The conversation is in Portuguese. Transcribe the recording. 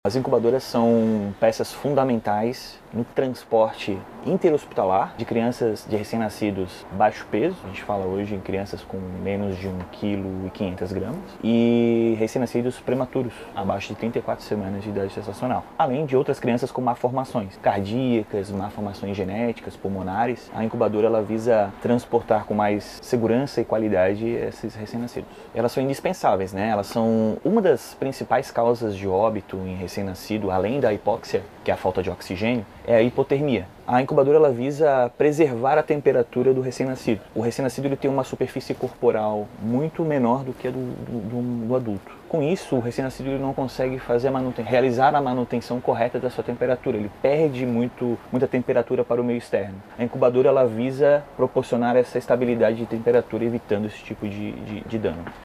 As incubadoras são peças fundamentais no transporte interhospitalar de crianças de recém-nascidos baixo peso, a gente fala hoje em crianças com menos de 1,5 kg, e recém-nascidos prematuros, abaixo de 34 semanas de idade gestacional. Além de outras crianças com malformações cardíacas, malformações genéticas, pulmonares. A incubadora ela visa transportar com mais segurança e qualidade esses recém-nascidos. Elas são indispensáveis, né? Elas são uma das principais causas de óbito em recém-nascido, além da hipóxia, que é a falta de oxigênio, é a hipotermia. A incubadora ela visa preservar a temperatura do recém-nascido. O recém-nascido ele tem uma superfície corporal muito menor do que a do adulto. Com isso, o recém-nascido ele não consegue realizar a manutenção correta da sua temperatura. Ele perde muita temperatura para o meio externo. A incubadora ela visa proporcionar essa estabilidade de temperatura, evitando esse tipo de dano.